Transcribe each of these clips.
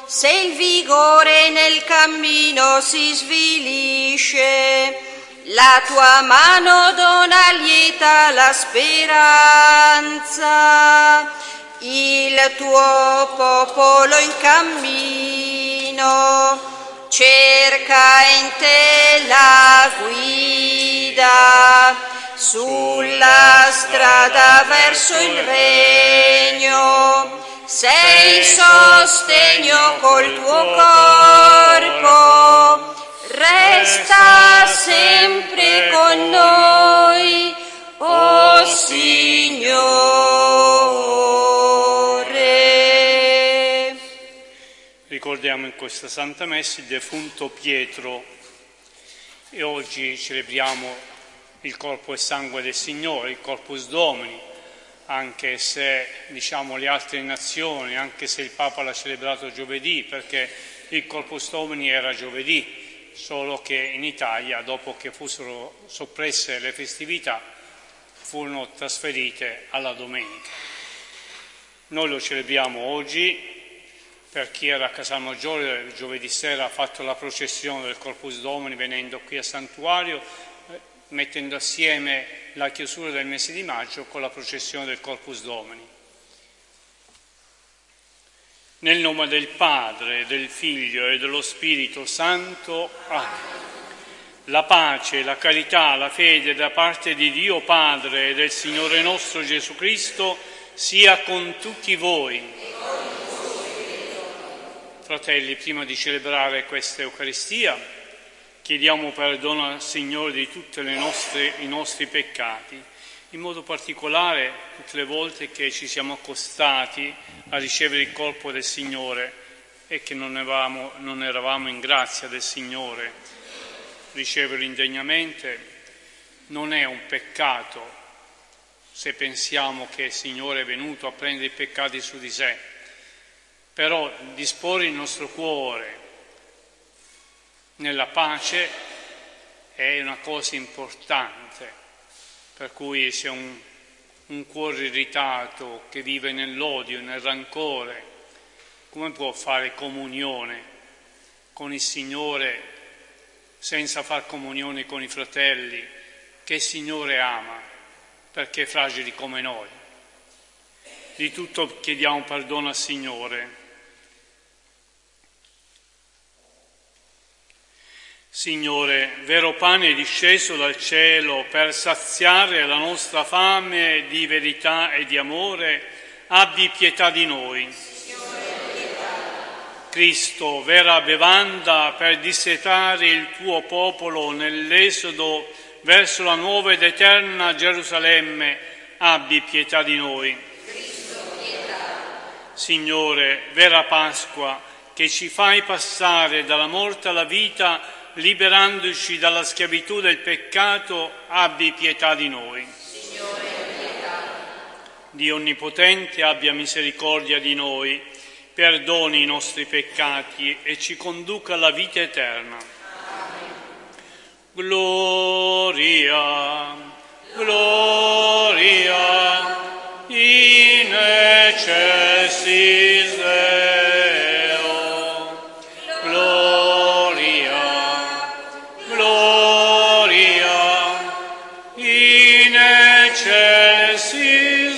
se il vigore nel cammino si svilisce, la tua mano dona lieta la speranza, il tuo popolo in cammino cerca in te la guida, sulla strada verso il regno, sei sostegno col tuo corpo, resta sempre con noi, o Signore. Ricordiamo in questa Santa Messa il defunto Pietro e oggi celebriamo il corpo e sangue del Signore, il Corpus Domini, anche se diciamo le altre nazioni, anche se il Papa l'ha celebrato giovedì, perché il Corpus Domini era giovedì, solo che in Italia, dopo che furono soppresse le festività, furono trasferite alla domenica. Noi lo celebriamo oggi. Per chi era a Casalmaggiore, giovedì sera ha fatto la processione del Corpus Domini venendo qui al santuario, mettendo assieme la chiusura del mese di maggio con la processione del Corpus Domini. Nel nome del Padre, del Figlio e dello Spirito Santo. Amen. La pace, la carità, la fede da parte di Dio Padre e del Signore nostro Gesù Cristo sia con tutti voi. Fratelli, prima di celebrare questa Eucaristia, chiediamo perdono al Signore di tutti i nostri peccati, in modo particolare tutte le volte che ci siamo accostati a ricevere il corpo del Signore e che non eravamo in grazia del Signore. Riceverlo indegnamente non è un peccato se pensiamo che il Signore è venuto a prendere i peccati su di sé. Però disporre il nostro cuore nella pace è una cosa importante, per cui se un cuore irritato che vive nell'odio, nel rancore, come può fare comunione con il Signore senza far comunione con i fratelli che il Signore ama, perché fragili come noi? Di tutto chiediamo perdono al Signore. Signore, vero pane disceso dal cielo per saziare la nostra fame di verità e di amore, abbi pietà di noi. Cristo, vera bevanda per dissetare il tuo popolo nell'esodo verso la nuova ed eterna Gerusalemme, abbi pietà di noi. Signore, vera Pasqua, che ci fai passare dalla morte alla vita, liberandoci dalla schiavitù del peccato, abbi pietà di noi. Signore, pietà. Dio Onnipotente, abbia misericordia di noi, perdoni i nostri peccati e ci conduca alla vita eterna. Amen. Gloria, gloria, in excelsis Deo. Gloria, gloria, in excelsis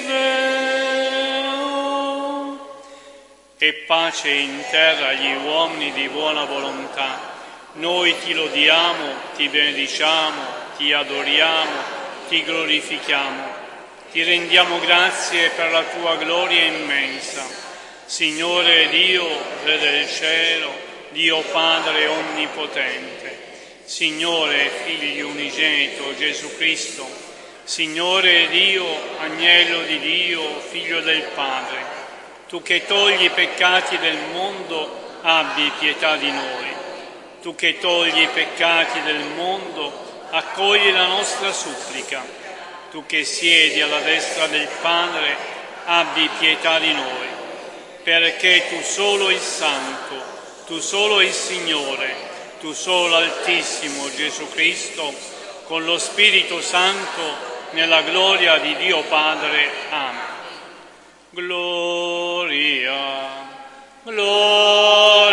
Deo. E pace in terra agli uomini di buona volontà. Noi ti lodiamo, ti benediciamo, ti adoriamo, ti glorifichiamo, ti rendiamo grazie per la tua gloria immensa. Signore Dio, Re del cielo, Dio Padre onnipotente, Signore Figlio unigenito Gesù Cristo, Signore Dio, Agnello di Dio, Figlio del Padre, tu che togli i peccati del mondo, abbi pietà di noi. Tu che togli i peccati del mondo, accogli la nostra supplica. Tu che siedi alla destra del Padre, abbi pietà di noi. Perché tu solo il Santo, tu solo il Signore, tu solo l'Altissimo Gesù Cristo, con lo Spirito Santo, nella gloria di Dio Padre. Amen. Gloria, gloria.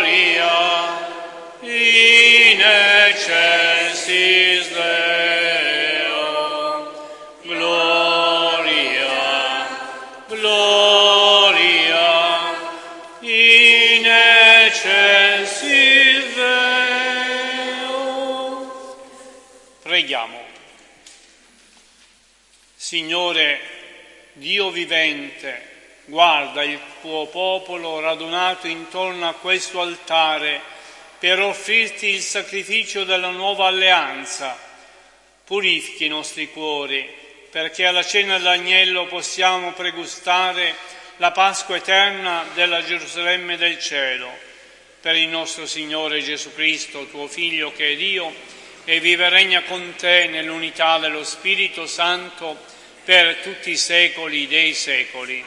excelsis Deo, gloria, gloria, in excelsis Deo. Preghiamo. Signore, Dio vivente, guarda il tuo popolo radunato intorno a questo altare per offrirti il sacrificio della nuova alleanza. Purifichi i nostri cuori, perché alla cena dell'agnello possiamo pregustare la Pasqua eterna della Gerusalemme del cielo. Per il nostro Signore Gesù Cristo, tuo Figlio che è Dio, e vive e regna con te nell'unità dello Spirito Santo per tutti i secoli dei secoli.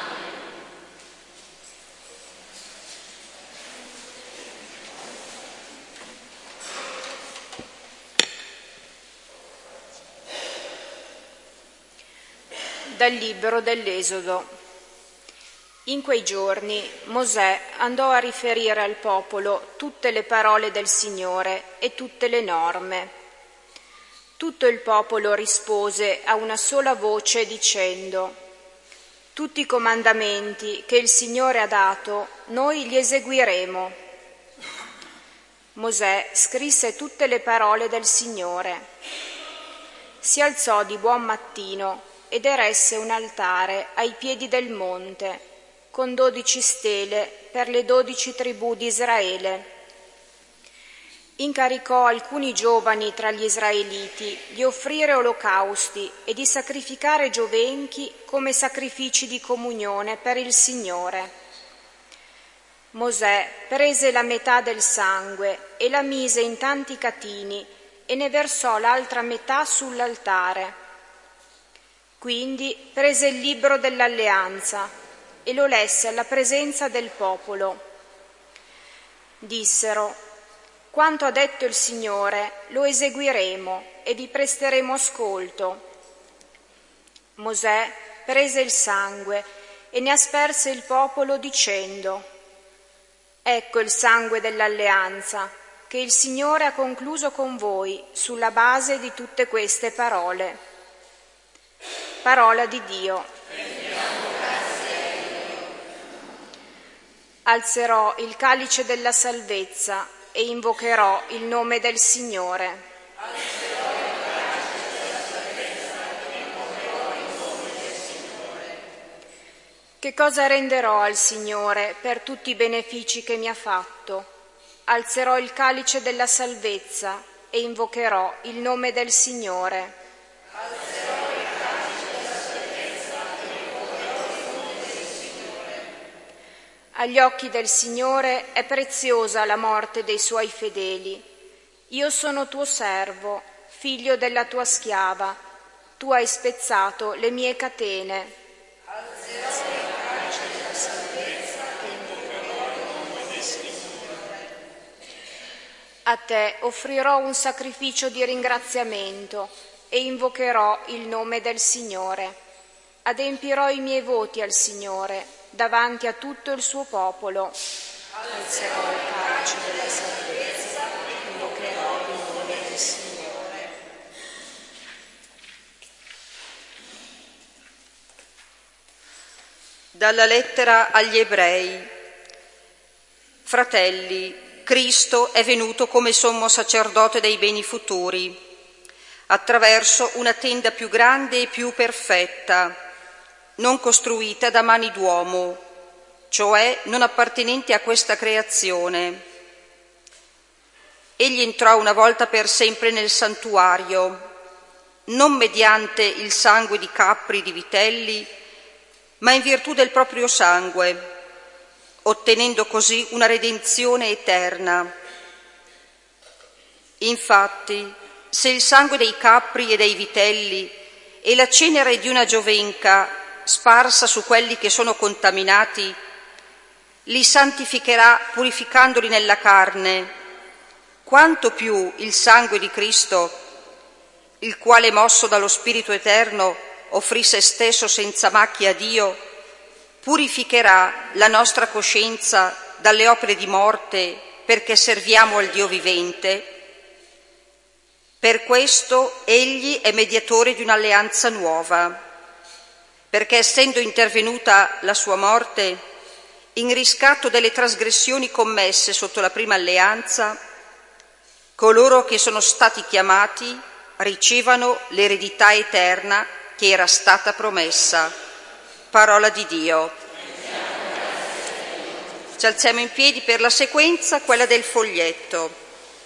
Dal libro dell'Esodo. In quei giorni Mosè andò a riferire al popolo tutte le parole del Signore e tutte le norme. Tutto il popolo rispose a una sola voce dicendo: tutti i comandamenti che il Signore ha dato noi li eseguiremo. Mosè scrisse tutte le parole del Signore. Si alzò di buon mattino ed eresse un altare ai piedi del monte, con 12 stele per le 12 tribù di Israele. Incaricò alcuni giovani tra gli israeliti di offrire olocausti e di sacrificare giovenchi come sacrifici di comunione per il Signore. Mosè prese la metà del sangue e la mise in tanti catini e ne versò l'altra metà sull'altare. Quindi prese il libro dell'alleanza e lo lesse alla presenza del popolo. Dissero: quanto ha detto il Signore lo eseguiremo e vi presteremo ascolto. Mosè prese il sangue e ne asperse il popolo dicendo: ecco il sangue dell'alleanza che il Signore ha concluso con voi sulla base di tutte queste parole. Parola di Dio. Alzerò il calice della salvezza e invocherò il nome del Signore. Che cosa renderò al Signore per tutti i benefici che mi ha fatto? Alzerò il calice della salvezza e invocherò il nome del Signore. Agli occhi del Signore è preziosa la morte dei suoi fedeli. Io sono tuo servo, figlio della tua schiava. Tu hai spezzato le mie catene. A te offrirò un sacrificio di ringraziamento e invocherò il nome del Signore. Adempirò i miei voti al Signore davanti a tutto il suo popolo. Alzerò il calice della salvezza, invocherò il nome del Signore. Dalla lettera agli Ebrei. Fratelli, Cristo è venuto come sommo sacerdote dei beni futuri, attraverso una tenda più grande e più perfetta, non costruita da mani d'uomo, cioè non appartenente a questa creazione. Egli entrò una volta per sempre nel santuario, non mediante il sangue di capri e di vitelli, ma in virtù del proprio sangue, ottenendo così una redenzione eterna. Infatti, se il sangue dei capri e dei vitelli e la cenere di una giovenca sparsa su quelli che sono contaminati li santificherà purificandoli nella carne, quanto più il sangue di Cristo, il quale, mosso dallo Spirito Eterno, offrì se stesso senza macchia a Dio, purificherà la nostra coscienza dalle opere di morte perché serviamo al Dio vivente. Per questo egli è mediatore di un'alleanza nuova, perché essendo intervenuta la sua morte, in riscatto delle trasgressioni commesse sotto la prima alleanza, coloro che sono stati chiamati ricevano l'eredità eterna che era stata promessa. Parola di Dio. Ci alziamo in piedi per la sequenza, quella del foglietto.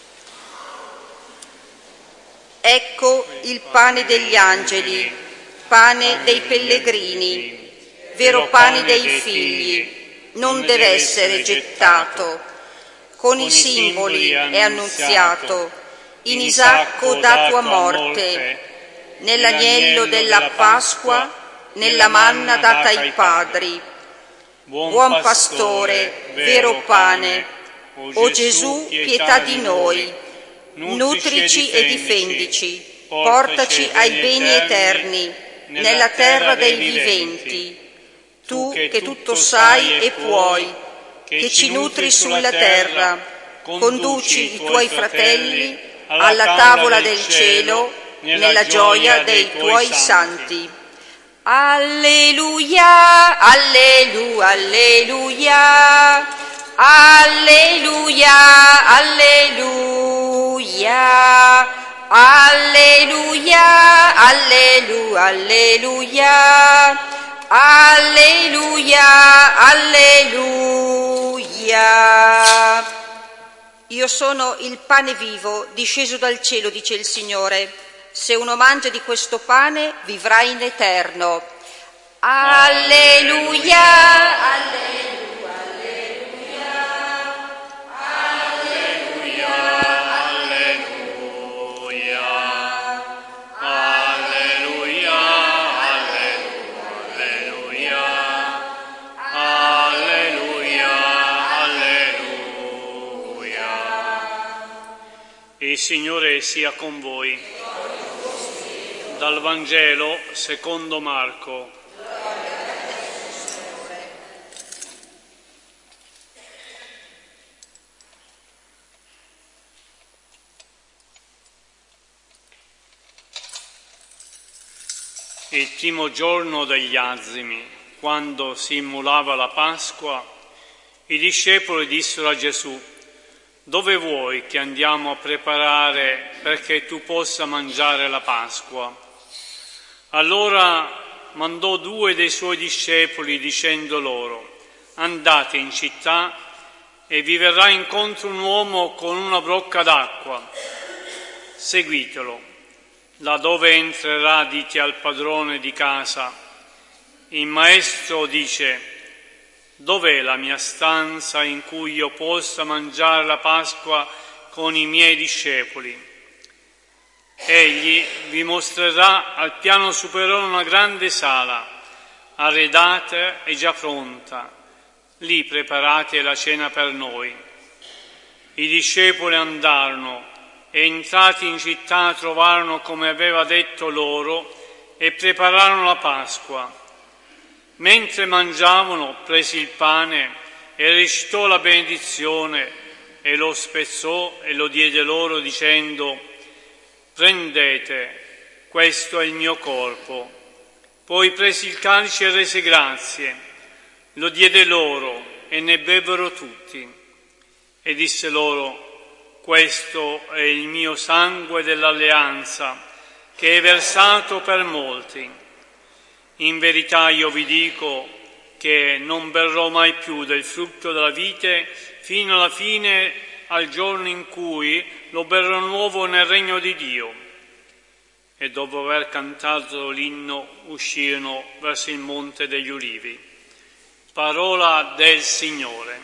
Ecco il pane degli angeli, pane dei pellegrini, vero pane dei figli, non deve essere gettato. Con i simboli è annunziato, in Isacco dato a morte, nell'agnello della Pasqua, nella manna data ai padri. Buon pastore, vero pane, o Gesù, pietà di noi. Nutrici e difendici, portaci ai beni eterni, nella terra dei viventi. Tu che tutto sai e puoi, che ci nutri sulla terra, conduci i tuoi fratelli alla tavola del cielo, nella gioia dei tuoi santi. Alleluia, alleluia, alleluia, alleluia, alleluia. Alleluia, alleluia, alleluia, alleluia, alleluia. Io sono il pane vivo disceso dal cielo, dice il Signore. Se uno mangia di questo pane vivrà in eterno. Alleluia, alleluia. Il Signore sia con voi. Dal Vangelo secondo Marco. Il primo giorno degli Azimi, quando si immolava la Pasqua, i discepoli dissero a Gesù: dove vuoi che andiamo a preparare perché tu possa mangiare la Pasqua? Allora mandò 2 dei suoi discepoli dicendo loro: andate in città e vi verrà incontro un uomo con una brocca d'acqua. Seguitelo. Laddove entrerà dite al padrone di casa: il maestro dice: dov'è la mia stanza in cui io possa mangiare la Pasqua con i miei discepoli? Egli vi mostrerà al piano superiore una grande sala, arredata e già pronta. Lì preparate la cena per noi. I discepoli andarono e entrati in città trovarono come aveva detto loro e prepararono la Pasqua. Mentre mangiavano, prese il pane e recitò la benedizione e lo spezzò e lo diede loro dicendo: prendete, questo è il mio corpo. Poi prese il calice e rese grazie, lo diede loro e ne bevvero tutti. E disse loro: questo è il mio sangue dell'alleanza, che è versato per molti. In verità io vi dico che non berrò mai più del frutto della vite fino alla fine, al giorno in cui lo berrò nuovo nel regno di Dio. E dopo aver cantato l'inno uscirono verso il monte degli Ulivi. Parola del Signore.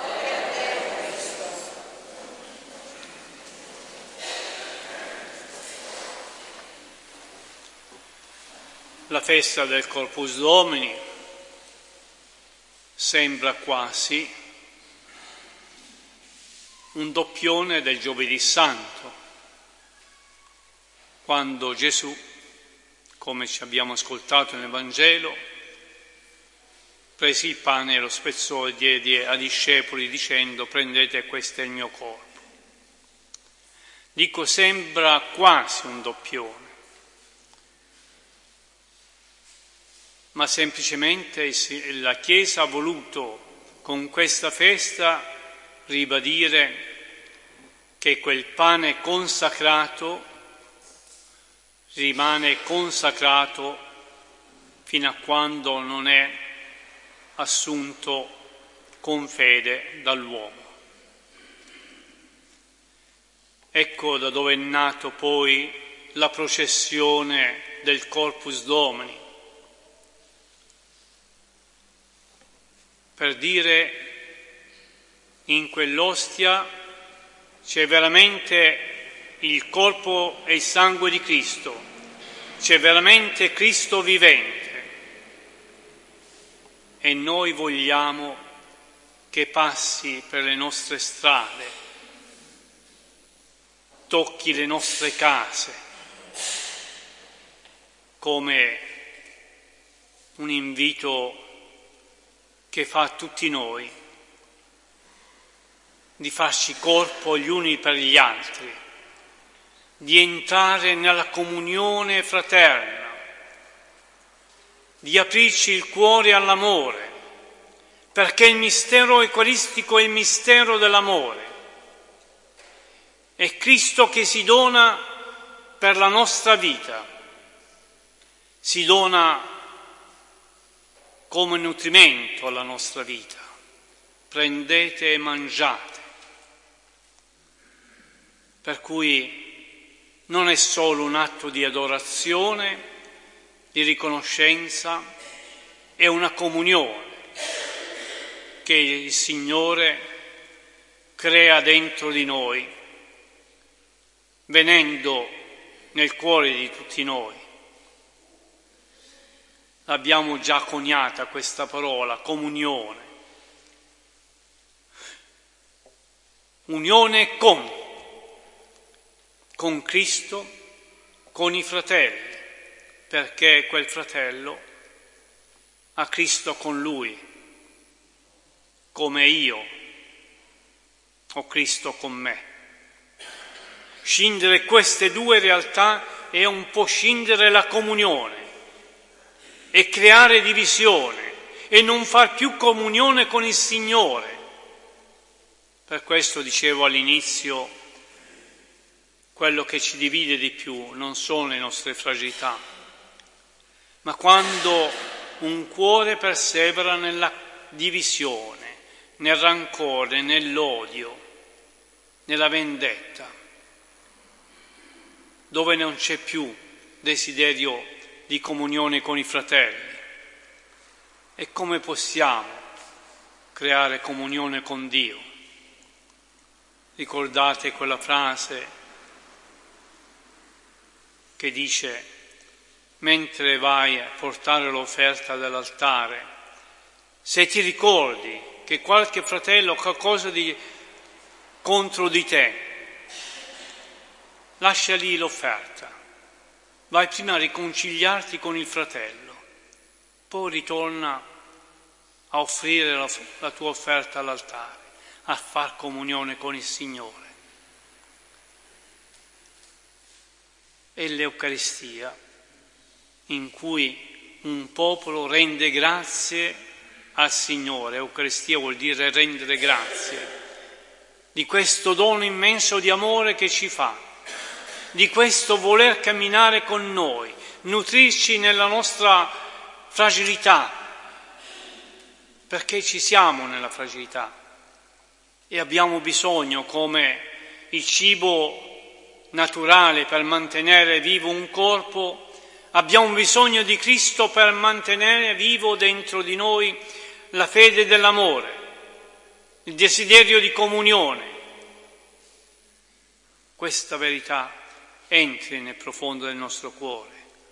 La festa del Corpus Domini sembra quasi un doppione del Giovedì Santo, quando Gesù, come ci abbiamo ascoltato nel Vangelo, prese il pane e lo spezzò e diede ai discepoli dicendo: prendete, questo è il mio corpo. Dico sembra quasi un doppione, ma semplicemente la Chiesa ha voluto con questa festa ribadire che quel pane consacrato rimane consacrato fino a quando non è assunto con fede dall'uomo. Ecco da dove è nato poi la processione del Corpus Domini, per dire in quell'ostia c'è veramente il corpo e il sangue di Cristo, c'è veramente Cristo vivente e noi vogliamo che passi per le nostre strade, tocchi le nostre case come un invito che fa a tutti noi di farci corpo gli uni per gli altri, di entrare nella comunione fraterna, di aprirci il cuore all'amore, perché il mistero eucaristico è il mistero dell'amore. È Cristo che si dona per la nostra vita, si dona come nutrimento alla nostra vita. Prendete e mangiate. Per cui non è solo un atto di adorazione, di riconoscenza, è una comunione che il Signore crea dentro di noi, venendo nel cuore di tutti noi. L'abbiamo già coniata questa parola, comunione. Unione con Cristo, con i fratelli, perché quel fratello ha Cristo con lui, come io ho Cristo con me. Scindere queste due realtà è un po' scindere la comunione e creare divisione e non far più comunione con il Signore. Per questo dicevo all'inizio, quello che ci divide di più non sono le nostre fragilità, ma quando un cuore persevera nella divisione, nel rancore, nell'odio, nella vendetta, dove non c'è più desiderio di comunione con i fratelli. E come possiamo creare comunione con Dio? Ricordate quella frase che dice: mentre vai a portare l'offerta dell'altare, se ti ricordi che qualche fratello ha qualcosa contro di te, lascia lì l'offerta, vai prima a riconciliarti con il fratello, poi ritorna a offrire la tua offerta all'altare, a far comunione con il Signore. È l'Eucaristia in cui un popolo rende grazie al Signore. Eucaristia vuol dire rendere grazie di questo dono immenso di amore che ci fa, di questo voler camminare con noi, nutrirci nella nostra fragilità, perché ci siamo nella fragilità e abbiamo bisogno, come il cibo naturale per mantenere vivo un corpo, abbiamo bisogno di Cristo per mantenere vivo dentro di noi la fede dell'amore, il desiderio di comunione. Questa verità entri nel profondo del nostro cuore,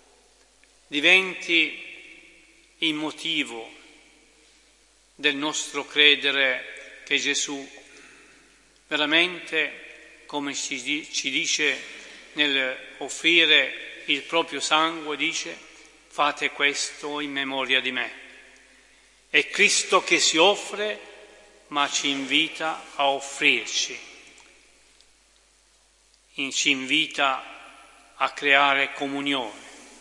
diventi il motivo del nostro credere che Gesù veramente, come ci dice nel offrire il proprio sangue, dice: fate questo in memoria di me. È Cristo che si offre, ma ci invita a offrirci ci invita a creare comunione.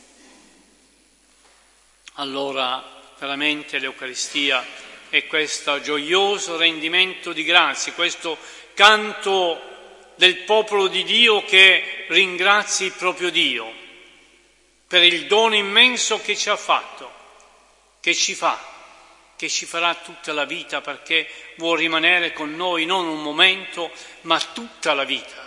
Allora veramente l'Eucaristia è questo gioioso rendimento di grazie, questo canto del popolo di Dio che ringrazia il proprio Dio per il dono immenso che ci ha fatto, che ci farà tutta la vita, perché vuol rimanere con noi non un momento, ma tutta la vita.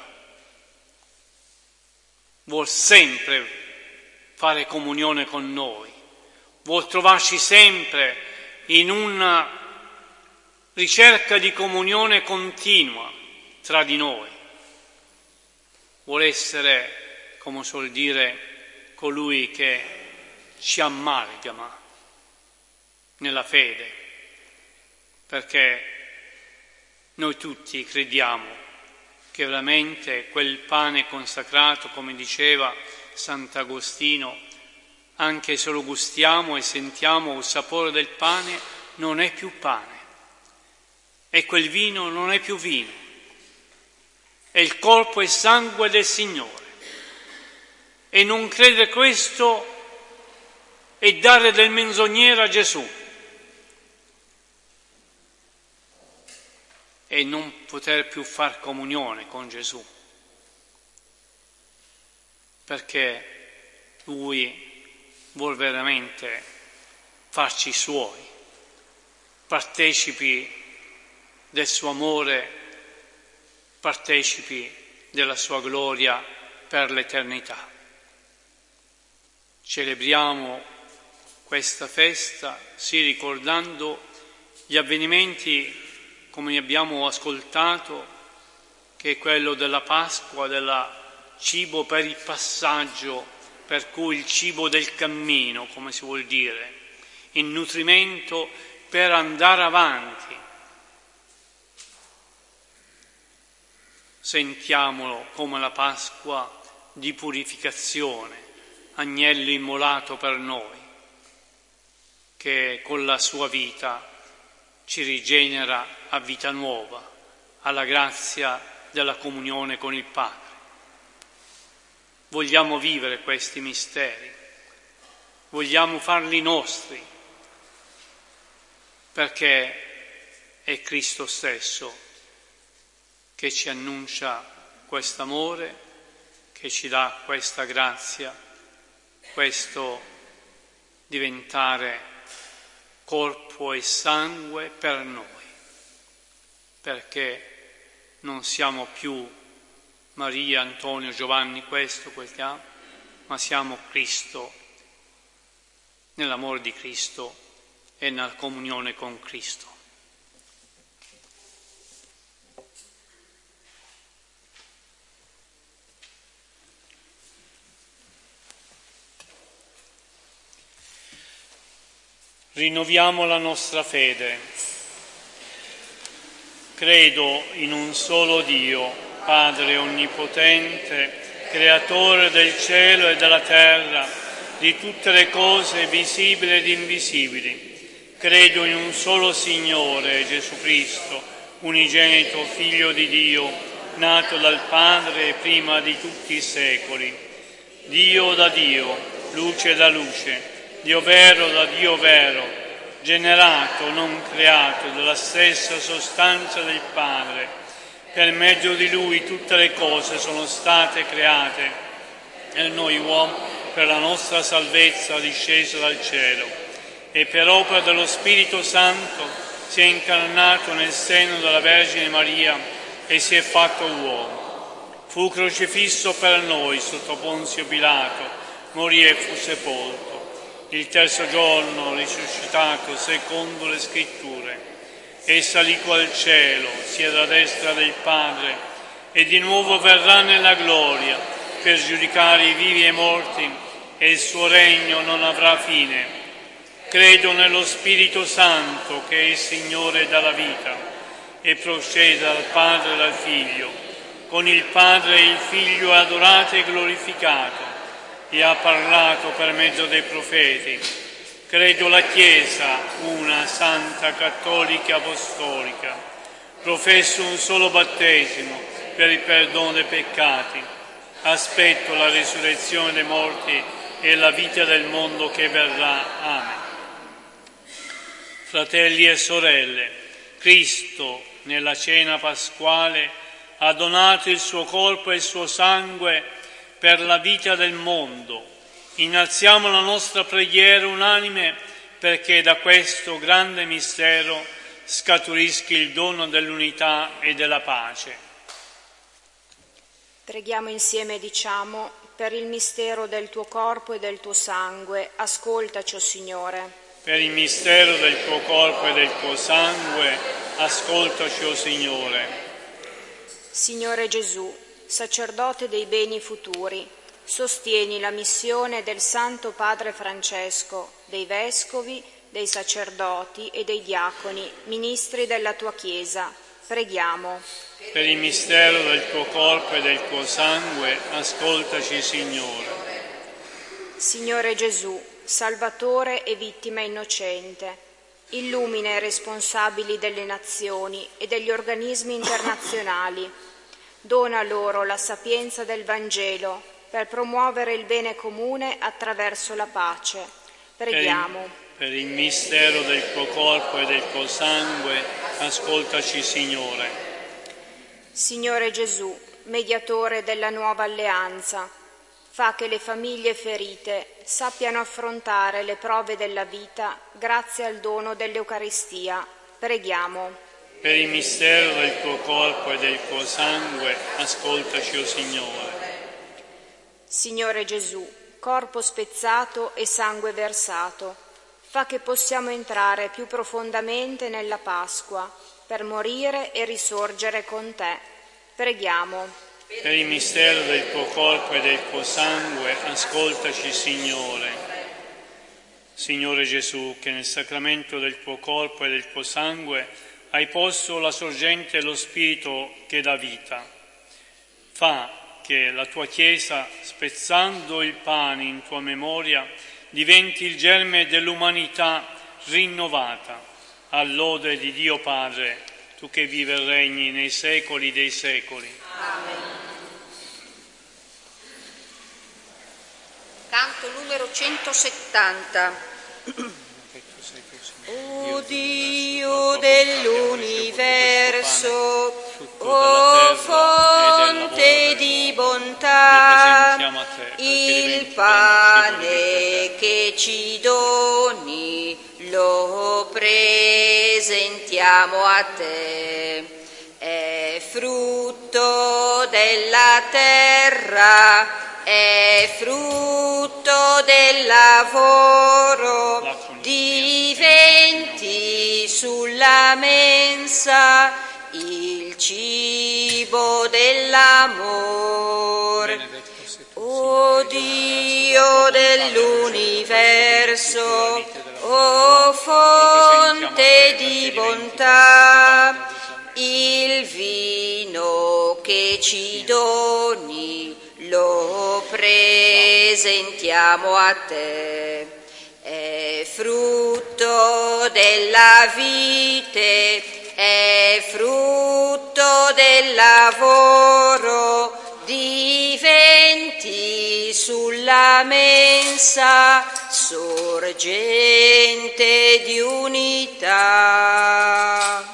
Vuol sempre fare comunione con noi, vuol trovarci sempre in una ricerca di comunione continua tra di noi. Vuol essere, come suol dire, colui che ci amalgama nella fede, perché noi tutti crediamo che veramente quel pane consacrato, come diceva Sant'Agostino, anche se lo gustiamo e sentiamo il sapore del pane, non è più pane, e quel vino non è più vino, è il corpo e sangue del Signore. E non credere questo è dare del menzognero a Gesù e non poter più far comunione con Gesù, perché Lui vuol veramente farci suoi, partecipi del suo amore, partecipi della sua gloria per l'eternità. Celebriamo questa festa, sì, ricordando gli avvenimenti, come abbiamo ascoltato, che è quello della Pasqua, del cibo per il passaggio, per cui il cibo del cammino, come si vuol dire, il nutrimento per andare avanti. Sentiamolo come la Pasqua di purificazione, agnello immolato per noi, che con la sua vita ci rigenera a vita nuova, alla grazia della comunione con il Padre. Vogliamo vivere questi misteri, vogliamo farli nostri, perché è Cristo stesso che ci annuncia quest'amore, che ci dà questa grazia, questo diventare corpo e sangue per noi, perché non siamo più Maria, Antonio, Giovanni, questo, ma siamo Cristo, nell'amore di Cristo e nella comunione con Cristo. Rinnoviamo la nostra fede. Credo in un solo Dio, Padre Onnipotente, Creatore del cielo e della terra, di tutte le cose visibili ed invisibili. Credo in un solo Signore, Gesù Cristo, unigenito Figlio di Dio, nato dal Padre prima di tutti i secoli. Dio da Dio, luce da luce, Dio vero da Dio vero, generato, non creato, della stessa sostanza del Padre. Per mezzo di Lui tutte le cose sono state create e noi uomini per la nostra salvezza disceso dal cielo. E per opera dello Spirito Santo si è incarnato nel seno della Vergine Maria e si è fatto uomo. Fu crocifisso per noi sotto Ponzio Pilato, morì e fu sepolto. Il terzo giorno risuscitato secondo le Scritture, e salì al cielo, siede alla destra del Padre, e di nuovo verrà nella gloria per giudicare i vivi e i morti, e il suo regno non avrà fine. Credo nello Spirito Santo, che è il Signore dalla vita, e procede dal Padre e dal Figlio. Con il Padre e il Figlio è adorato e glorificato, e ha parlato per mezzo dei profeti. Credo la Chiesa, una, santa, cattolica e apostolica. Professo un solo battesimo per il perdono dei peccati. aspetto la risurrezione dei morti e la vita del mondo che verrà. Amen. Fratelli e sorelle, Cristo nella cena pasquale ha donato il suo corpo e il suo sangue per la vita del mondo. Innalziamo la nostra preghiera unanime perché da questo grande mistero scaturisca il dono dell'unità e della pace. Preghiamo insieme e diciamo: per il mistero del tuo corpo e del tuo sangue, ascoltaci, o Signore. Per il mistero del tuo corpo e del tuo sangue, ascoltaci, o Signore. Signore Gesù, sacerdote dei beni futuri, sostieni la missione del Santo Padre Francesco, dei vescovi, dei sacerdoti e dei diaconi, ministri della tua Chiesa. Preghiamo. Per il mistero del tuo corpo e del tuo sangue, ascoltaci, Signore. Signore Gesù, Salvatore e vittima innocente, illumina i responsabili delle nazioni e degli organismi internazionali. Dona loro la sapienza del Vangelo per promuovere il bene comune attraverso la pace. Preghiamo. Per il mistero del tuo corpo e del tuo sangue, ascoltaci, Signore. Signore Gesù, mediatore della nuova alleanza, fa che le famiglie ferite sappiano affrontare le prove della vita grazie al dono dell'Eucaristia. Preghiamo. Per il mistero del tuo corpo e del tuo sangue, ascoltaci, o Signore. Signore Gesù, corpo spezzato e sangue versato, fa che possiamo entrare più profondamente nella Pasqua per morire e risorgere con te. Preghiamo. Per il mistero del tuo corpo e del tuo sangue, ascoltaci, Signore. Signore Gesù, che nel sacramento del tuo corpo e del tuo sangue hai posto la sorgente e lo Spirito che dà vita, fa che la tua Chiesa, spezzando il pane in tua memoria, diventi il germe dell'umanità rinnovata, all'ode di Dio Padre, tu che vivi e regni nei secoli dei secoli. Amen. Canto numero 170. O Dio dell'universo, o fonte di bontà, il pane che ci doni lo presentiamo a te. È frutto della terra, è frutto del lavoro, diventi sulla mensa il cibo dell'amor. O Dio dell'universo, o fonte di bontà, il vino che ci doni lo presentiamo a te. È frutto della vite, è frutto del lavoro, diventi sulla mensa sorgente di unità.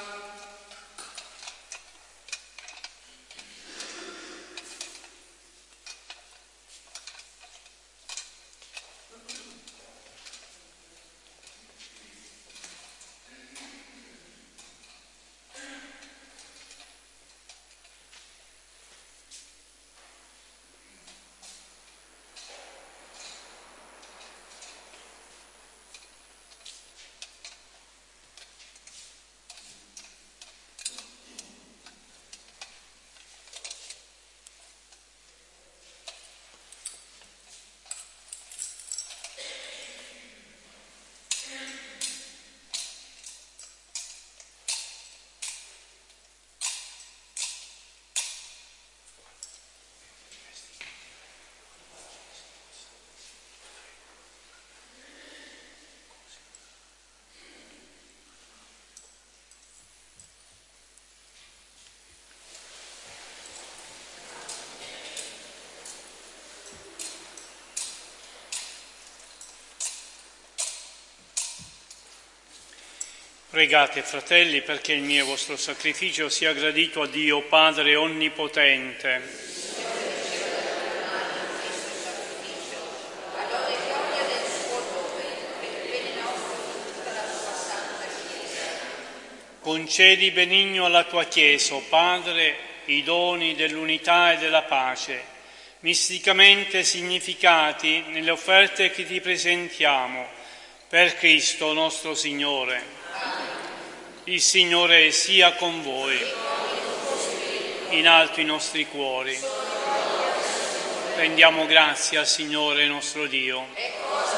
Pregate, fratelli, perché il mio e vostro sacrificio sia gradito a Dio Padre Onnipotente. Concedi benigno alla tua Chiesa, o Padre, i doni dell'unità e della pace, misticamente significati nelle offerte che ti presentiamo, per Cristo nostro Signore. Il Signore sia con voi, in alto i nostri cuori. Rendiamo grazie al Signore nostro Dio.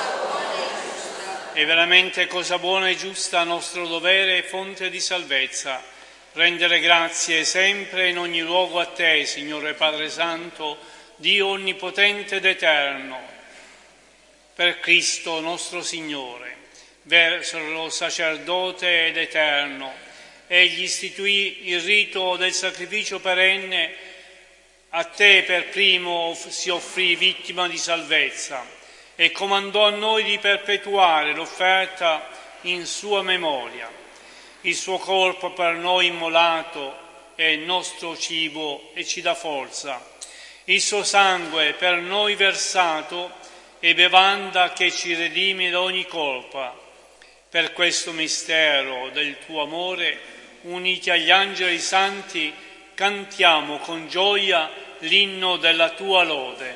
È veramente cosa buona e giusta, nostro dovere e fonte di salvezza, rendere grazie sempre in ogni luogo a Te, Signore Padre Santo, Dio Onnipotente ed Eterno, per Cristo nostro Signore, verso lo sacerdote ed eterno. Egli istituì il rito del sacrificio perenne, a Te per primo si offrì vittima di salvezza, e comandò a noi di perpetuare l'offerta in sua memoria. Il suo corpo per noi immolato è il nostro cibo e ci dà forza. Il suo sangue per noi versato è bevanda che ci redime da ogni colpa. Per questo mistero del tuo amore, uniti agli angeli santi, cantiamo con gioia l'inno della tua lode.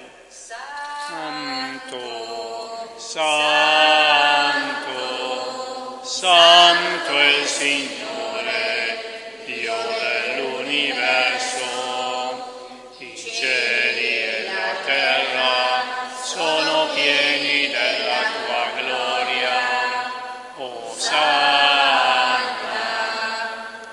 Santo, Santo, Santo è il Signore, Dio dell'universo. I cieli e la terra sono pieni della tua gloria. Osanna,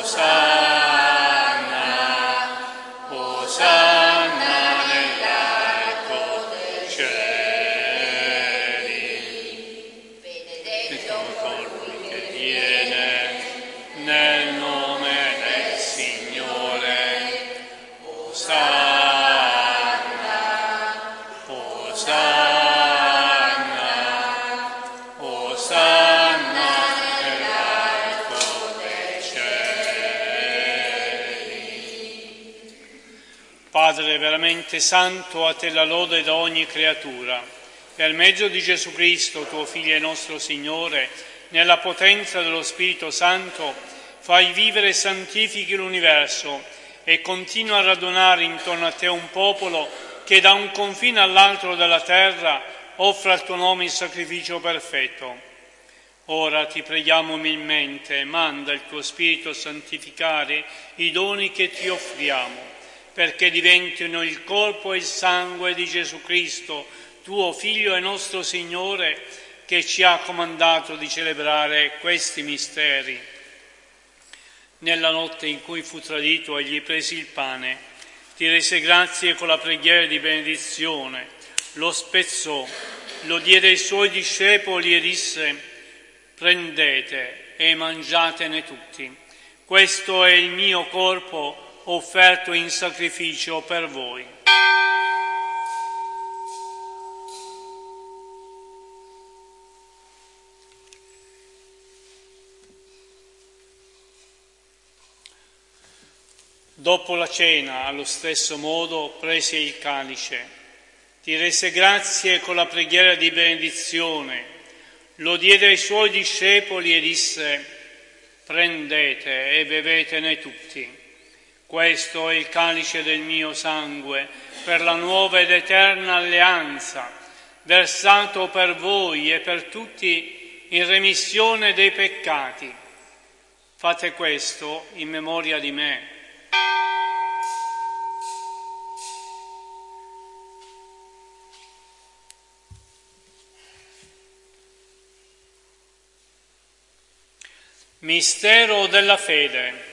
Osanna, Osanna nell'alto dei cieli. Benedetto colui che viene nel nome del Signore. Osanna, Osanna, Osanna nell'alto dei cieli. Padre veramente santo, a Te la lode da ogni creatura. Per mezzo di Gesù Cristo, tuo Figlio e nostro Signore, nella potenza dello Spirito Santo, fai vivere e santifichi l'universo e continua a radunare intorno a Te un popolo che da un confine all'altro della terra offre al Tuo nome il sacrificio perfetto. Ora ti preghiamo umilmente, manda il Tuo Spirito a santificare i doni che Ti offriamo, perché diventino il corpo e il sangue di Gesù Cristo, Tuo Figlio e nostro Signore, che ci ha comandato di celebrare questi misteri. Nella notte in cui fu tradito, egli prese il pane, ti rese grazie con la preghiera di benedizione, lo spezzò, lo diede ai Suoi discepoli e disse: prendete e mangiatene tutti. Questo è il mio corpo offerto in sacrificio per voi. Dopo la cena, allo stesso modo, prese il calice, ti rese grazie con la preghiera di benedizione, lo diede ai Suoi discepoli e disse: prendete e bevetene tutti. Questo è il calice del mio sangue, per la nuova ed eterna alleanza, versato per voi e per tutti in remissione dei peccati. Fate questo in memoria di me. Mistero della fede.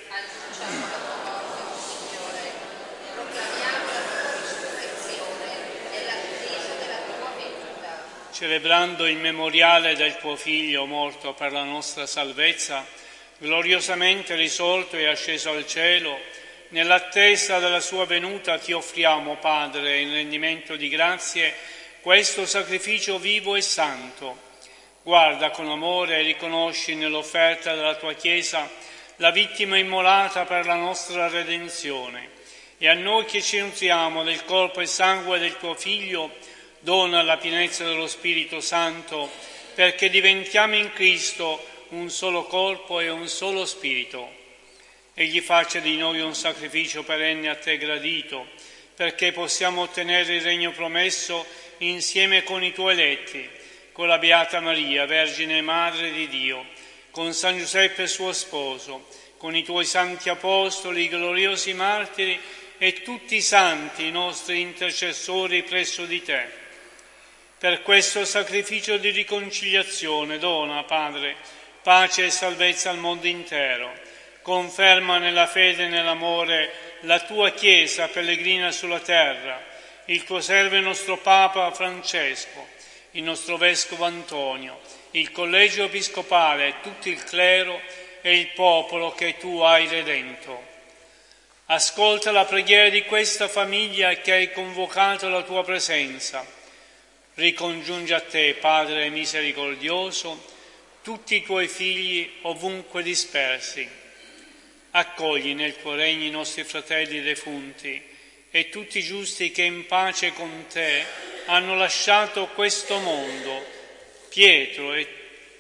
Celebrando il memoriale del Tuo Figlio morto per la nostra salvezza, gloriosamente risorto e asceso al cielo, nell'attesa della Sua venuta Ti offriamo, Padre, in rendimento di grazie, questo sacrificio vivo e santo. Guarda con amore e riconosci nell'offerta della tua Chiesa la vittima immolata per la nostra redenzione, e a noi che ci nutriamo del corpo e sangue del tuo Figlio dona la pienezza dello Spirito Santo, perché diventiamo in Cristo un solo corpo e un solo Spirito. Egli faccia di noi un sacrificio perenne a te gradito, perché possiamo ottenere il regno promesso insieme con i tuoi eletti, con la Beata Maria, Vergine e Madre di Dio, con San Giuseppe suo sposo, con i tuoi santi apostoli, i gloriosi martiri e tutti i santi, i nostri intercessori presso di te. Per questo sacrificio di riconciliazione dona, Padre, pace e salvezza al mondo intero. Conferma nella fede e nell'amore la tua Chiesa pellegrina sulla terra, il tuo servo e nostro Papa Francesco, il nostro Vescovo Antonio, il Collegio Episcopale, tutto il clero e il popolo che tu hai redento. Ascolta la preghiera di questa famiglia che hai convocato alla tua presenza. Ricongiungi a te, Padre misericordioso, tutti i tuoi figli ovunque dispersi. Accogli nel tuo regno i nostri fratelli defunti e tutti i giusti che in pace con te hanno lasciato questo mondo, Pietro, e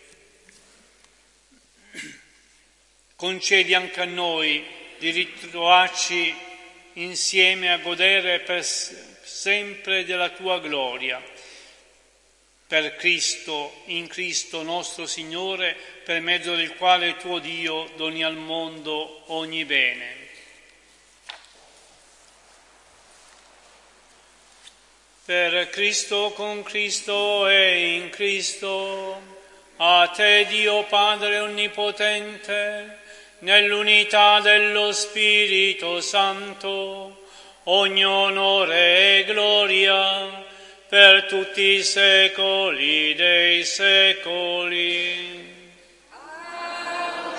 concedi anche a noi di ritrovarci insieme a godere per sempre della tua gloria. Per Cristo, in Cristo nostro Signore, per mezzo del quale tuo Dio doni al mondo ogni bene. Per Cristo, con Cristo e in Cristo, a te Dio Padre Onnipotente, nell'unità dello Spirito Santo, ogni onore e gloria, per tutti i secoli dei secoli. Amen.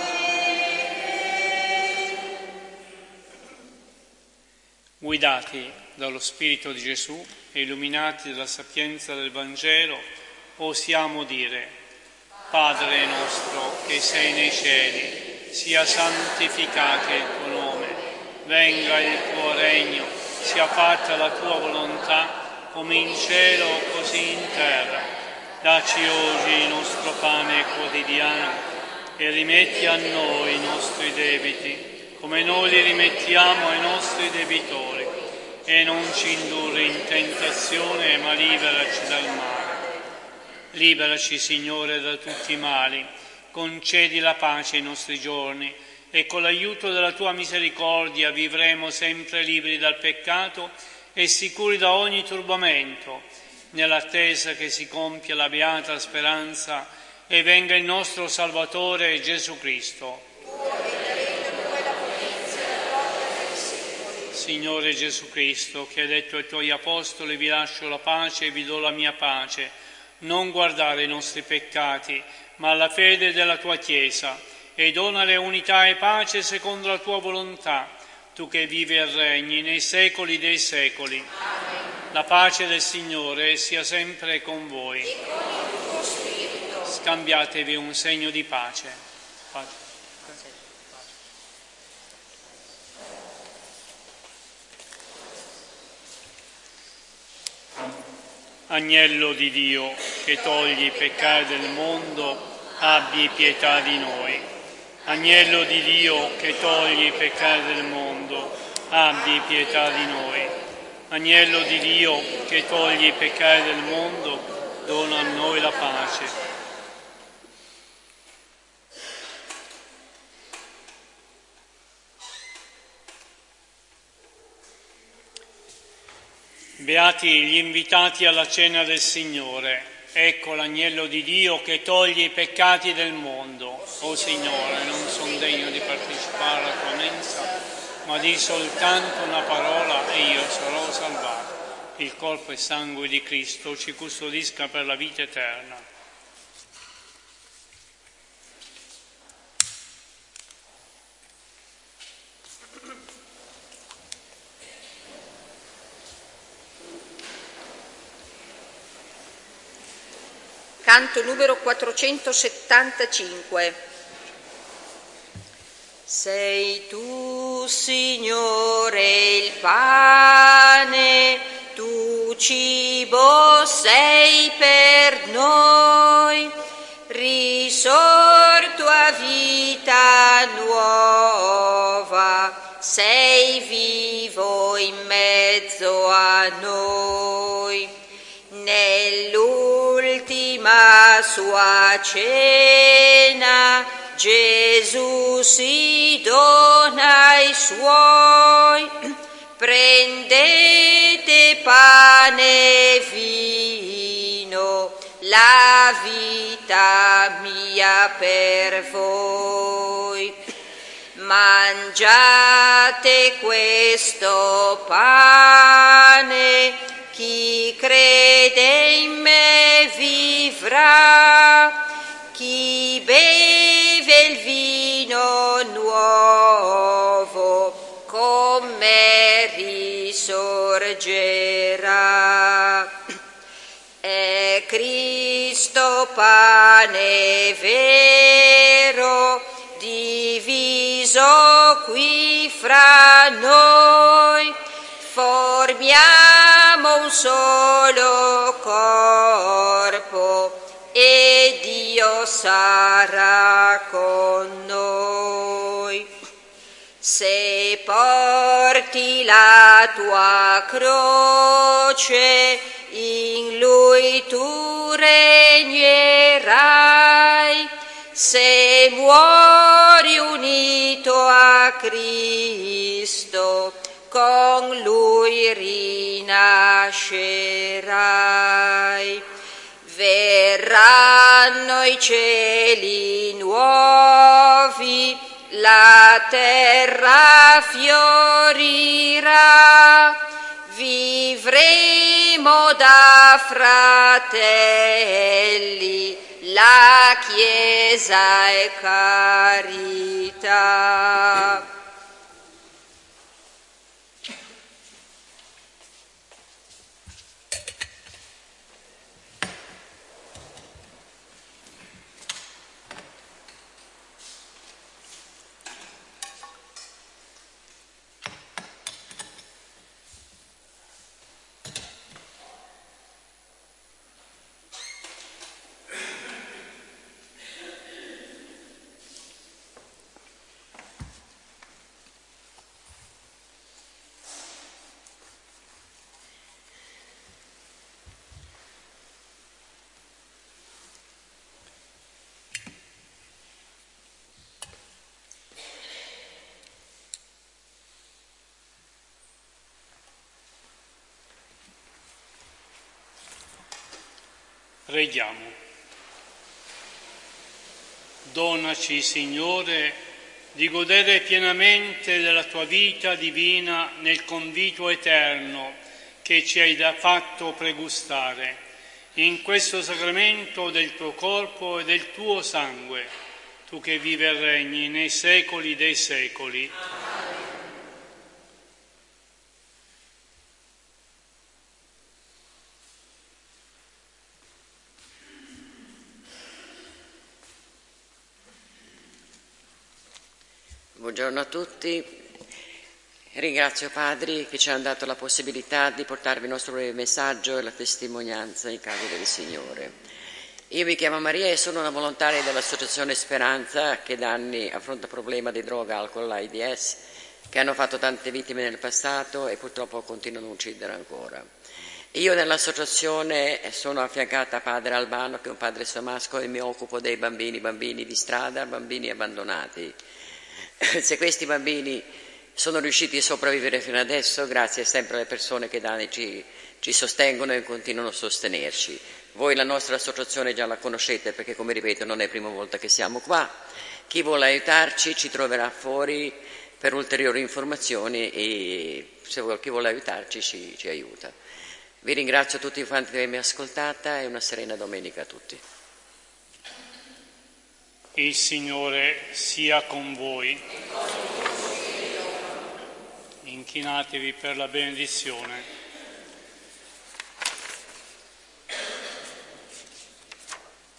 Guidati dallo Spirito di Gesù e illuminati dalla sapienza del Vangelo, osiamo dire: Padre nostro che sei nei cieli, sia santificato il tuo nome, venga il tuo regno, sia fatta la tua volontà, come in cielo così in terra. Dacci oggi il nostro pane quotidiano e rimetti a noi i nostri debiti, come noi li rimettiamo ai nostri debitori, e non ci indurre in tentazione, ma liberaci dal male. Liberaci, Signore, da tutti i mali, concedi la pace ai nostri giorni, e con l'aiuto della tua misericordia vivremo sempre liberi dal peccato e sicuri da ogni turbamento, nell'attesa che si compia la beata speranza e venga il nostro Salvatore Gesù Cristo. Signore Gesù Cristo, che hai detto ai tuoi apostoli: vi lascio la pace e vi do la mia pace, non guardare i nostri peccati, ma la fede della tua Chiesa, e donale unità e pace secondo la tua volontà, tu che vivi e regni nei secoli dei secoli. Amen. La pace del Signore sia sempre con voi. E con il tuo spirito. Scambiatevi un segno di pace. Pace. Agnello di Dio, che togli i peccati del mondo, abbi pietà di noi. Agnello di Dio, che togli i peccati del mondo, abbi pietà di noi. Agnello di Dio, che togli i peccati del mondo, dona a noi la pace. Beati gli invitati alla cena del Signore. Ecco l'agnello di Dio che toglie i peccati del mondo. O Signore, non sono degno di partecipare alla tua mensa, ma di soltanto una parola e io sarò salvato. Il corpo e sangue di Cristo ci custodisca per la vita eterna. canto numero 475. Sei tu, Signore, il pane, tu cibo sei per noi, risorto a vita nuova, sei vivo in mezzo a noi. Nell'ultima sua cena Gesù si dona ai suoi: prendete pane e vino, la vita mia per voi. Mangiate questo pane, chi crede in me vivrà, chi beve il vino nuovo con me risorgerà. È Cristo pane vero, diviso qui fra noi, formiamo un solo corpo e Dio sarà con noi. Se porti la tua croce, in Lui tu regnerai. Se muori unito a Cristo, con Lui rinascerai. Verranno i cieli nuovi, la terra fiorirà, vivremo da fratelli, la Chiesa è carità. Preghiamo. Donaci, Signore, di godere pienamente della Tua vita divina nel convito eterno che ci hai fatto pregustare, in questo sacramento del Tuo corpo e del Tuo sangue, Tu che vivi e regni nei secoli dei secoli. Buongiorno a tutti, ringrazio Padri che ci hanno dato la possibilità di portarvi il nostro breve messaggio e la testimonianza in casa del Signore. Io mi chiamo Maria e sono una volontaria dell'Associazione Speranza che da anni affronta il problema di droga, alcol, AIDS, che hanno fatto tante vittime nel passato e purtroppo continuano a uccidere ancora. Io nell'associazione sono affiancata a padre Albano, che è un padre samasco, e mi occupo dei bambini di strada, bambini abbandonati. Se questi bambini sono riusciti a sopravvivere fino adesso, grazie sempre alle persone che da anni ci sostengono e continuano a sostenerci. Voi la nostra associazione già la conoscete perché, come ripeto, non è la prima volta che siamo qua. Chi vuole aiutarci ci troverà fuori per ulteriori informazioni e se chi vuole aiutarci ci aiuta. Vi ringrazio tutti quanti di avermi ascoltata e una serena domenica a tutti. Il Signore sia con voi. Inchinatevi per la benedizione.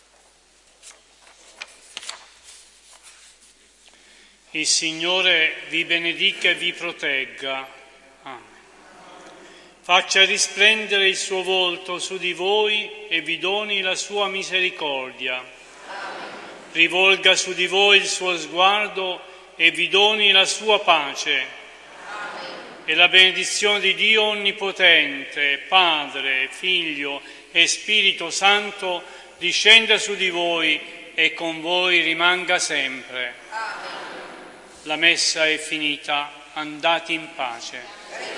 Il Signore vi benedica e vi protegga. Amen. Faccia risplendere il suo volto su di voi e vi doni la sua misericordia. Amen. Rivolga su di voi il suo sguardo e vi doni la sua pace. Amen. E la benedizione di Dio Onnipotente, Padre, Figlio e Spirito Santo, discenda su di voi e con voi rimanga sempre. Amen. La messa è finita, andate in pace.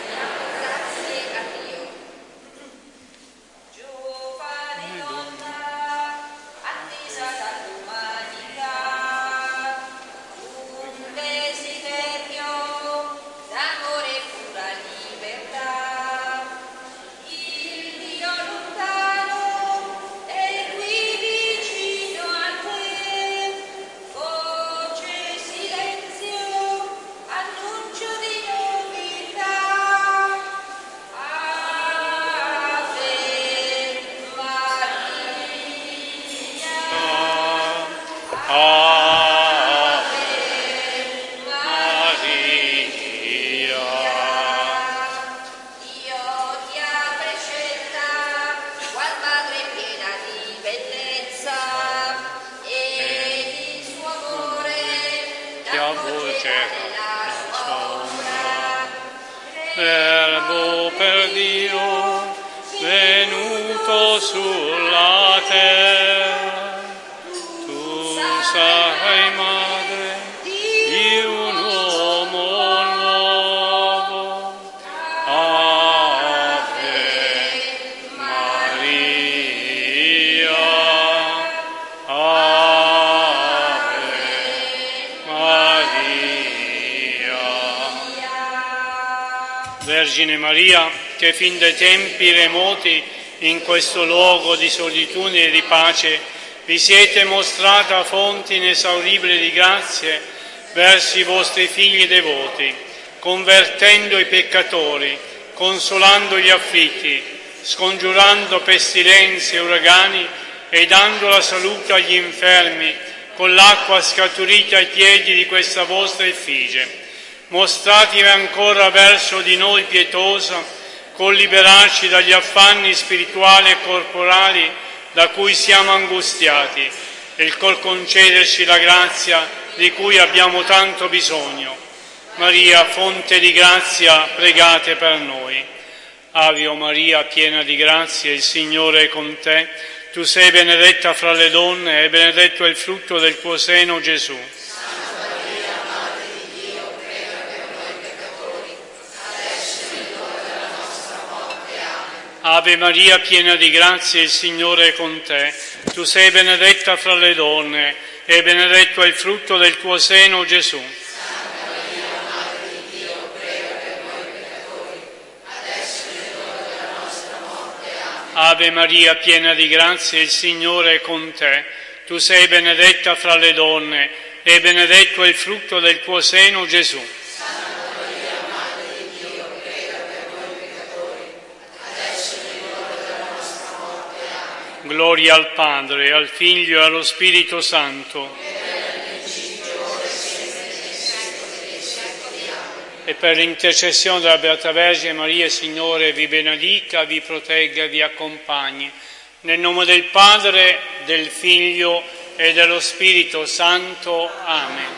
Verbo per Dio, venuto sulla terra, tu sarai madre di un uomo nuovo. Ave Maria, Ave Maria. Vergine Maria, che fin dai tempi remoti in questo luogo di solitudine e di pace vi siete mostrata fonte inesauribile di grazie verso i vostri figli devoti, convertendo i peccatori, consolando gli afflitti, scongiurando pestilenze e uragani e dando la salute agli infermi con l'acqua scaturita ai piedi di questa vostra effigie. Mostratevi ancora verso di noi pietosa, col liberarci dagli affanni spirituali e corporali da cui siamo angustiati e col concederci la grazia di cui abbiamo tanto bisogno. Maria, fonte di grazia, pregate per noi. Ave Maria, piena di grazia, il Signore è con te. Tu sei benedetta fra le donne e benedetto è il frutto del tuo seno, Gesù. Ave Maria, piena di grazia, il Signore è con te. Tu sei benedetta fra le donne e benedetto è il frutto del tuo seno, Gesù. Santa Maria, Madre di Dio, prega per noi peccatori, adesso è l'ora della nostra morte. Amen. Ave Maria, piena di grazia, il Signore è con te. Tu sei benedetta fra le donne e benedetto è il frutto del tuo seno, Gesù. Gloria al Padre, al Figlio e allo Spirito Santo. E per l'intercessione della Beata Vergine Maria, Signore vi benedica, vi protegga e vi accompagni. Nel nome del Padre, del Figlio e dello Spirito Santo. Amen.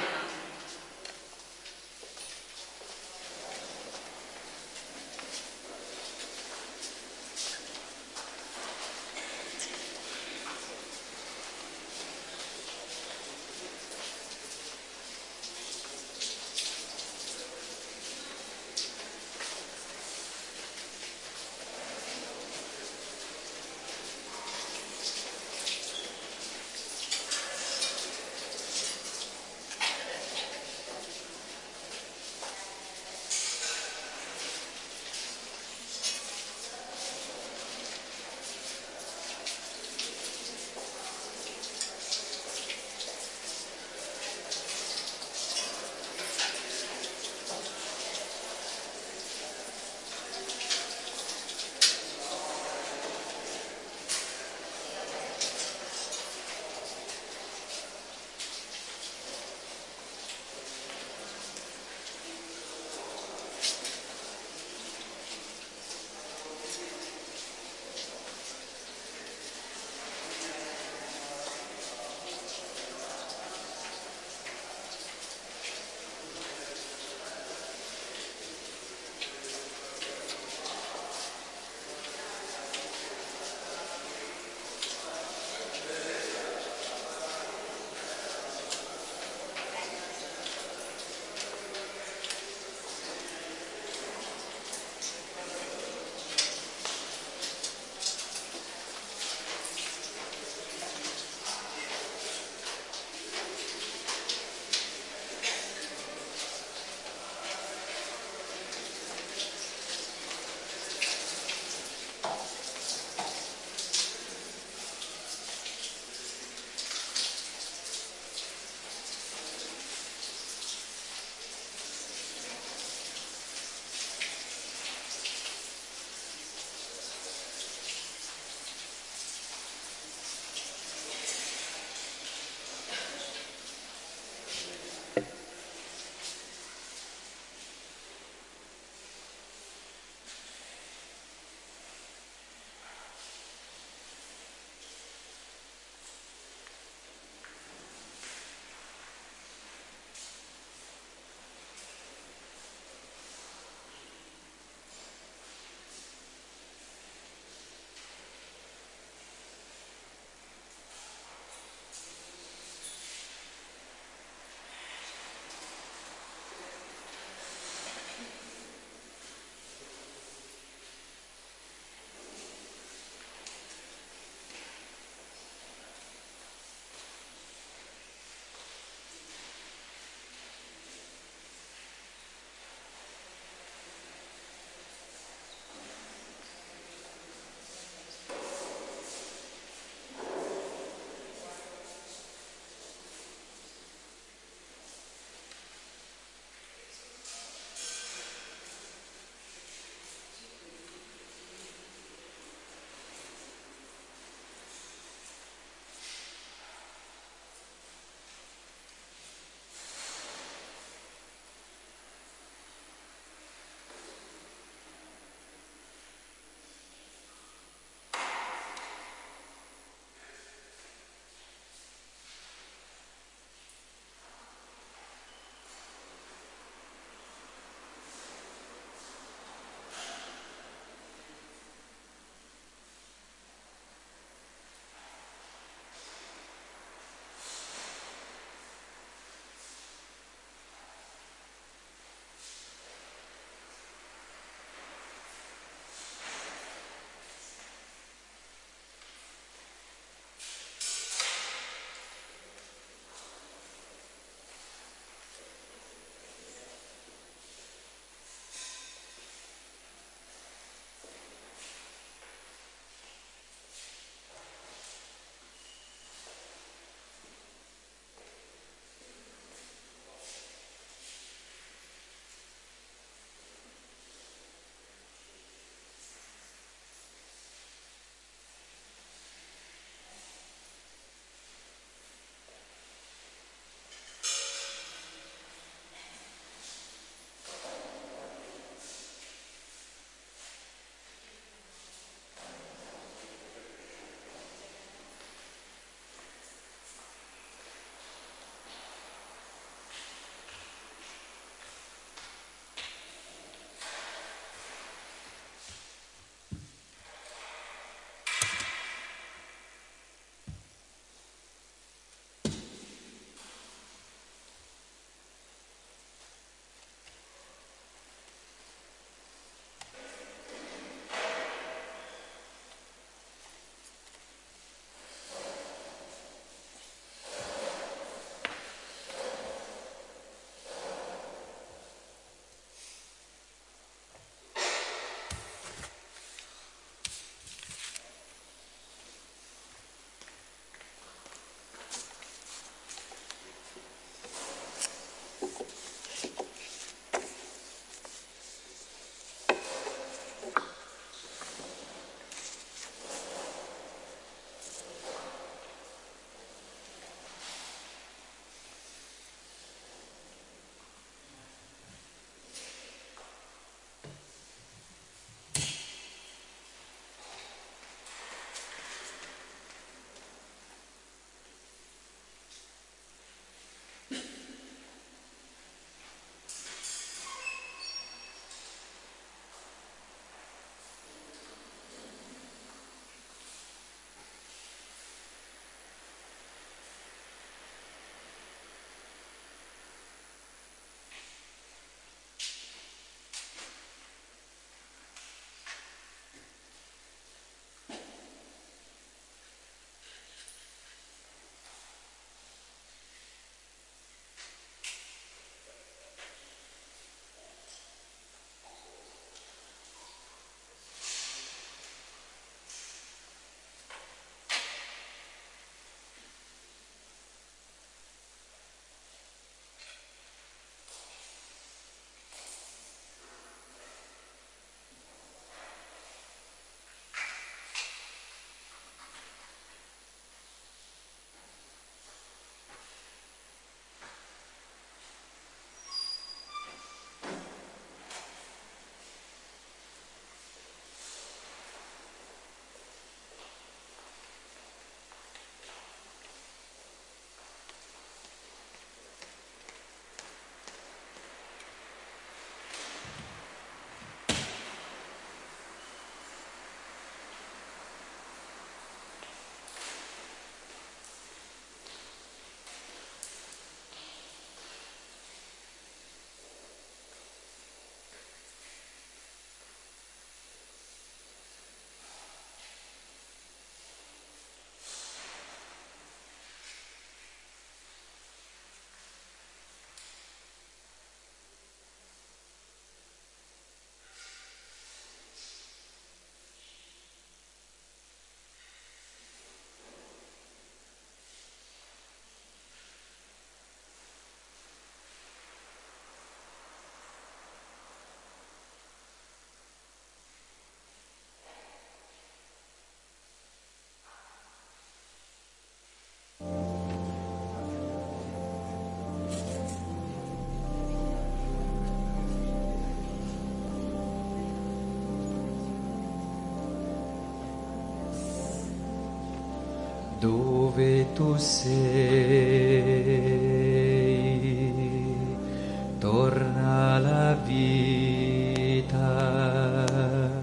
dove tu sei, torna la vita.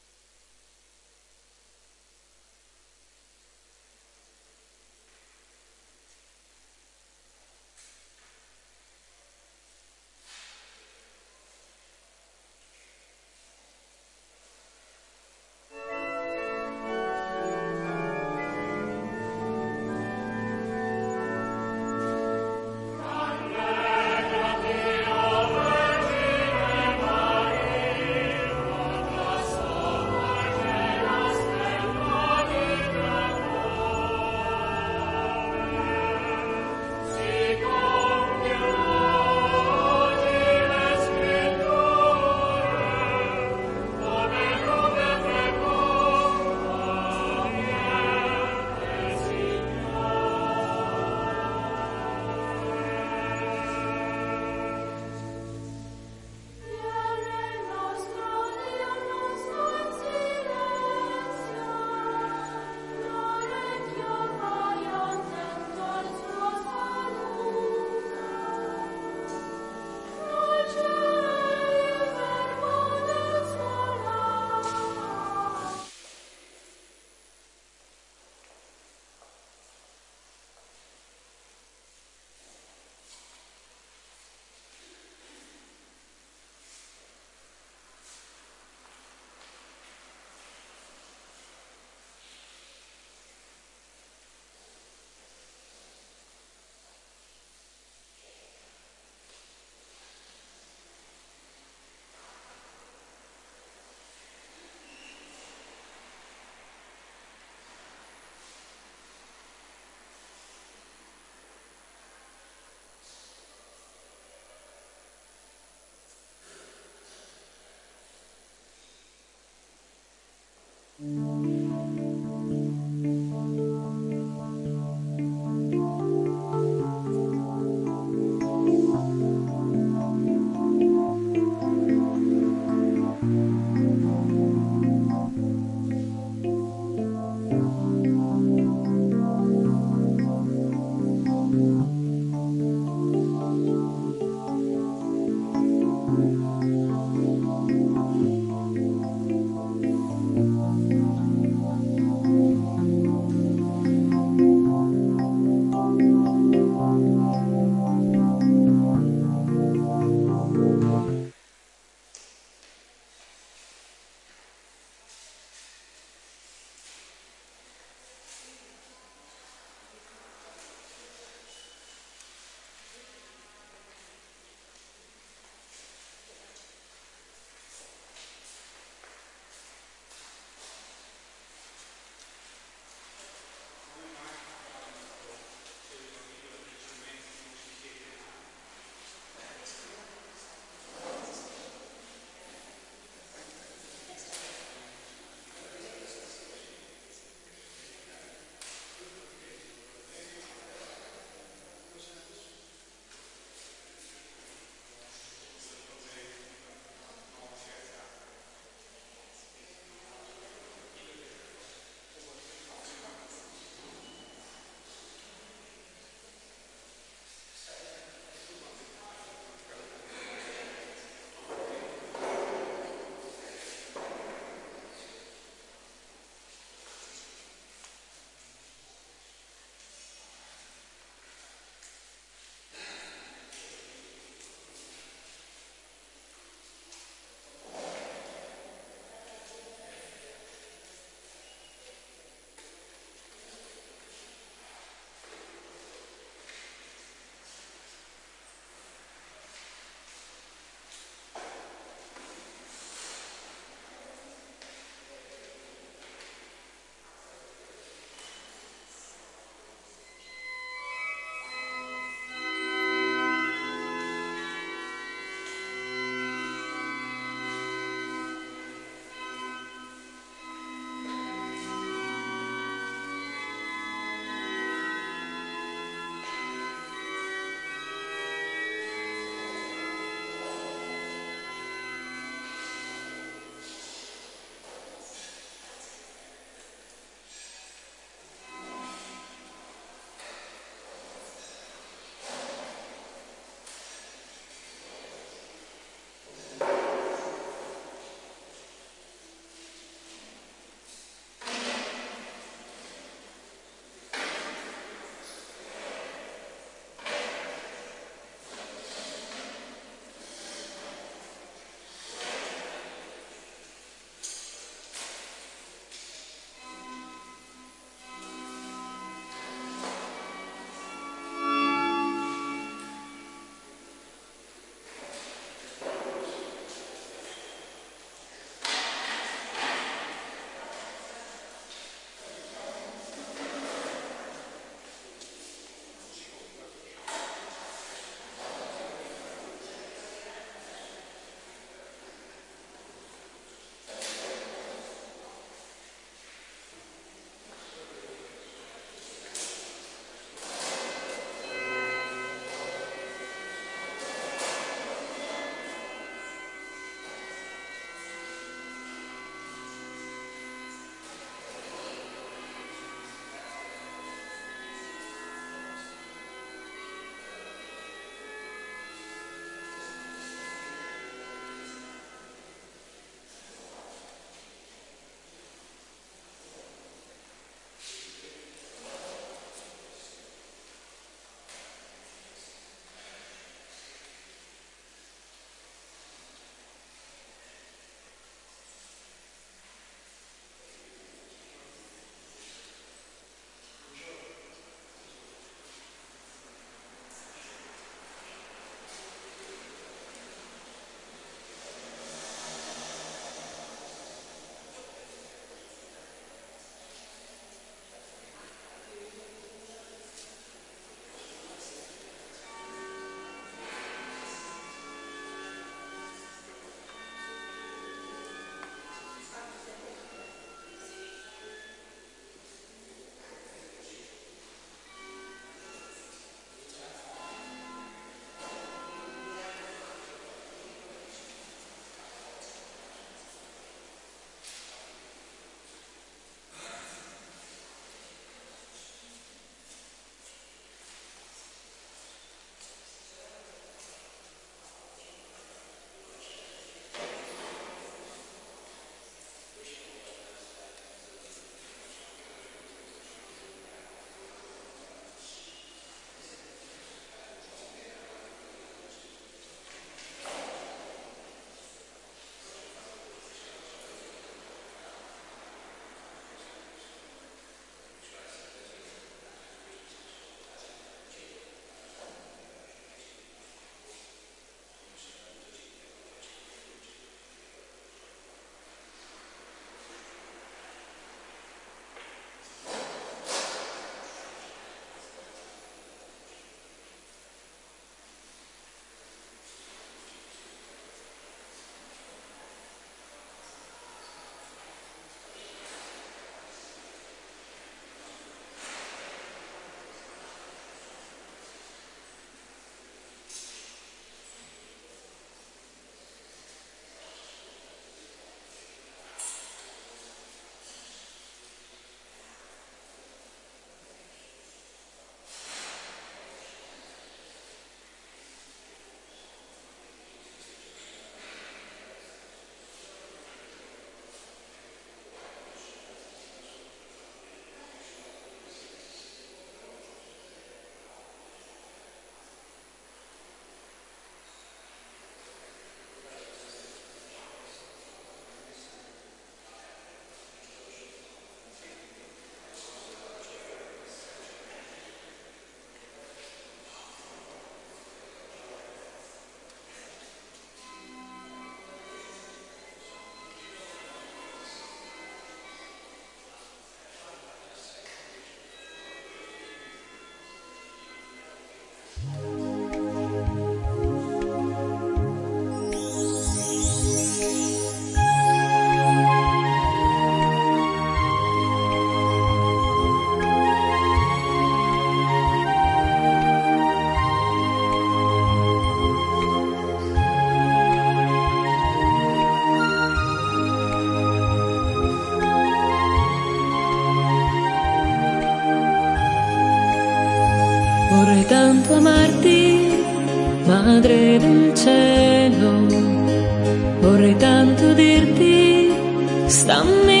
stammi